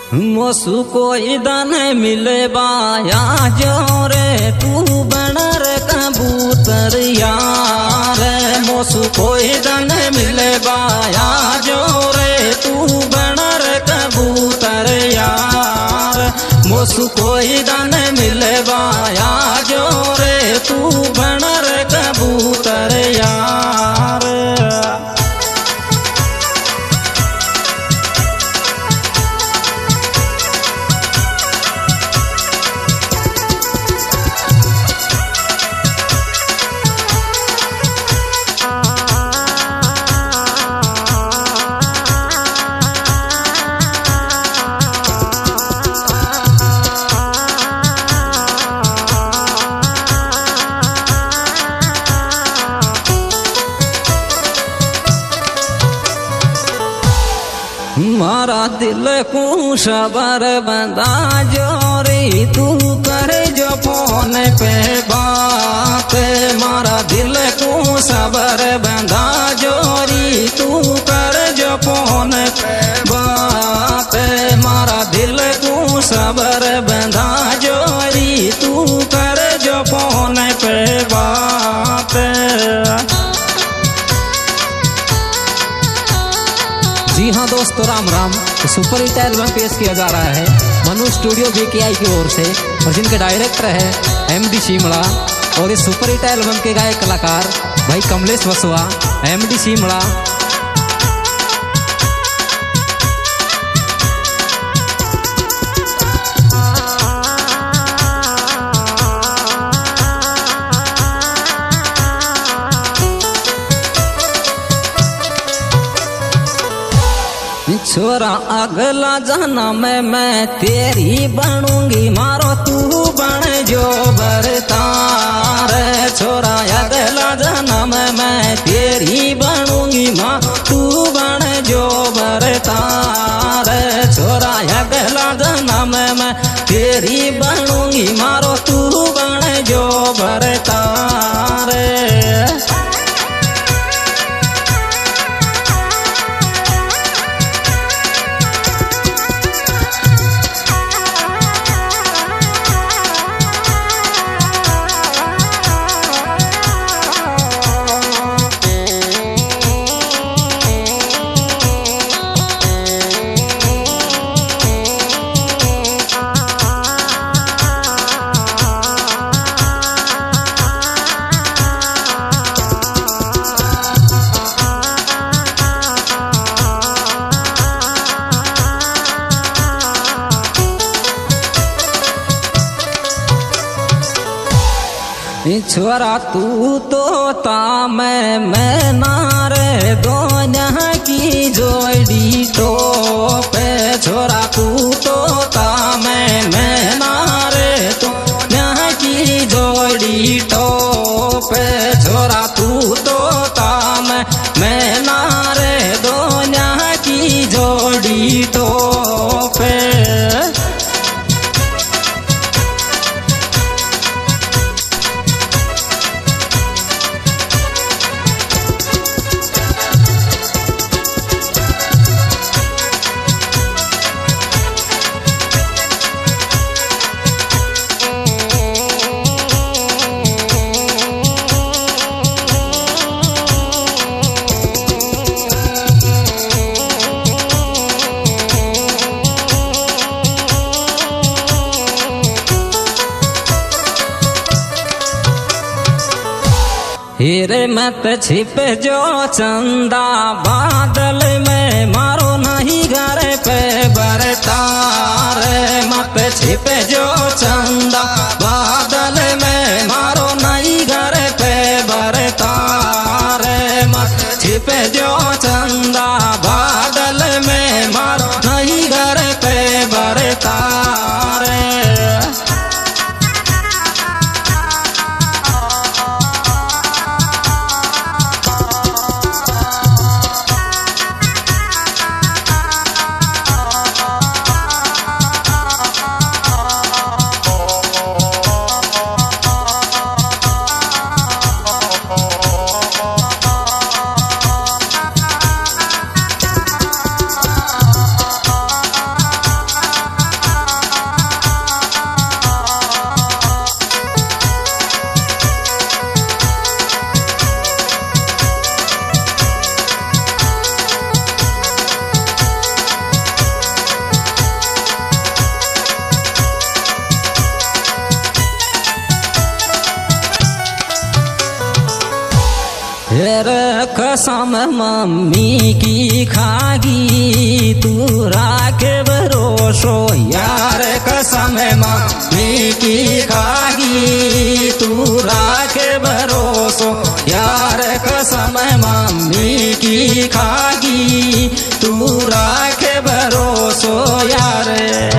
मोसु कोई दन मिले बाया जो रे तू बनर कबूतर यार। मोसु कोई दन मिले बाया जो रे तू बनर कबूतर यार। मोसु कोई दन मिले बाया जो रे तू बनर कबूतर यार। मारा दिल को सबर बंदा जोरी तू करे जो फोन पे बात। मारा दिल को सबर बंदा जोरी तू करे जो फोन पे बात। मारा दिल को सबर बंदा जोरी तू करे जो फोन पे बात। जी हाँ दोस्तों, राम राम। तो सुपर हिट एल्बम पेश किया जा रहा है मनु स्टूडियो BKI की ओर से, और जिनके डायरेक्टर है MD शिमला। और इस सुपर हिट एल्बम के गायक कलाकार भाई कमलेश वसवा, MD शिमला। छोरा अगला जन्म मैं तेरी बनूंगी, मारो तू बन जो बरतार। छोरा अगला जन्म मैं तेरी बनूंगी, माँ तू बन जो बरतार। छोरा अगला जन्म मैं तेरी बनूंगी, मारो तू बन जो बरतार। छोरा तू तोता मैं नारे दोनों की जोड़ी टोपे। छोरा तू तोता मैं नारे दोनों की जोड़ी टोपे। छोरा तू तोता मैं नारे दोनों की जोड़ी टोपे। हीरे मत छिप जो चंदा बादल में, मारो नहीं घर पे बरतार। मत छिप जो चंदा बादल में, मारो नहीं घर पे बरतार। मत छिप जो चंदा बादल में, मारो नहीं घर पे बरतार। यार कसम मम्मी की खागी तू राखे भरोसो यार कसम मम्मी की खागी तू राखे भरोसो यार कसम मम्मी की खागी तू राखे भरोसो यार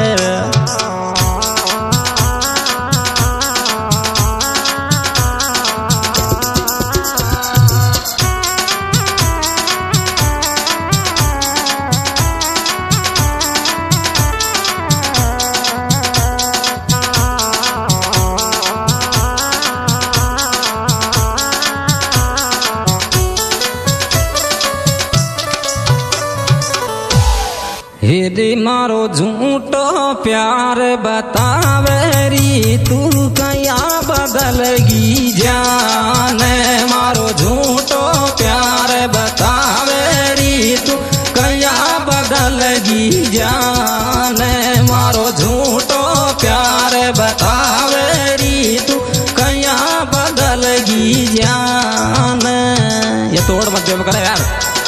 हेरी मारो झूठो प्यार बतावेरी तू कया बदलगी जान मारो झूठो प्यार बतावेरी तू कया बदलगी जान मारो झूठो प्यार बतावेरी तू कया बदलगी जान ये तोड़ मत दे करे यार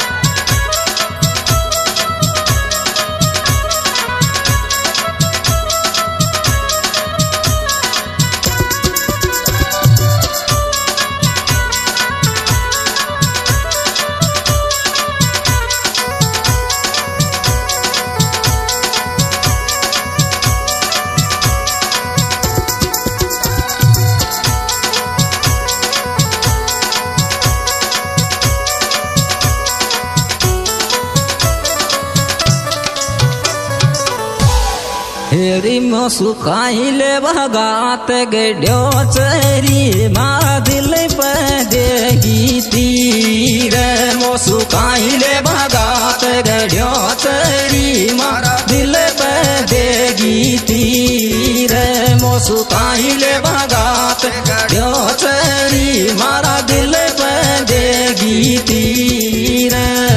हेरी सुखाइले भगात गड्यो चरी मारा दिल पे देगी तीर मो सुखाइले भगात गड्यो चरी मारा दिल पे देगी तीर मो सुखाइले भगात गड्यो चरी मारा दिल पे देगी तीर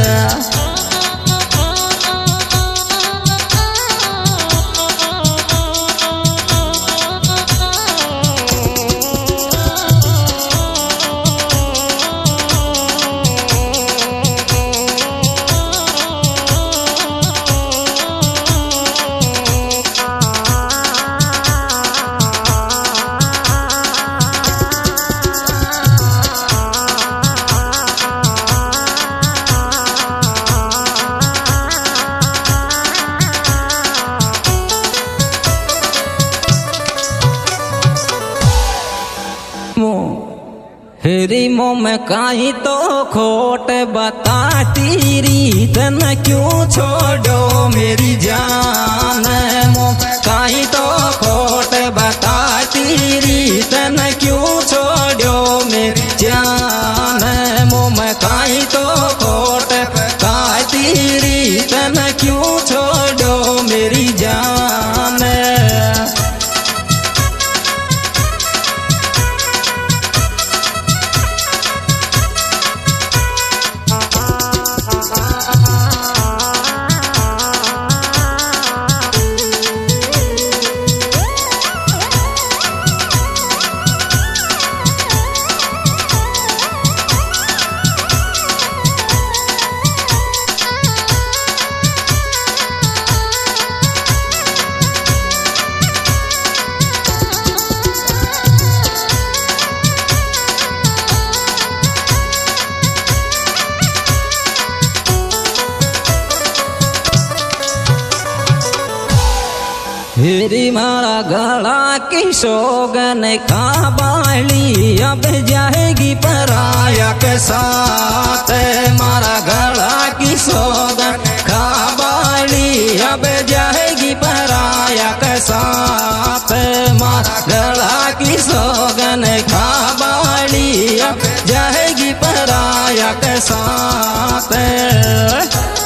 हेरी मो में काई तो खोट बताती रीतन क्यों छोड़ो मेरी जान मो काई तो खोट बताती रीतन क्यों छोड़ो मेरी जान मो में काई तो खोट बताती रीतन क्यों छोड़ो मेरी जान हेरी मारा गला की सोगन खा बाली अब जाएगी पराया के साथ मारा गला की सोगन खा बाली अब जाएगी पराया के साथ मारा गला की सोगन खा बाली अब जाएगी पराया के साथ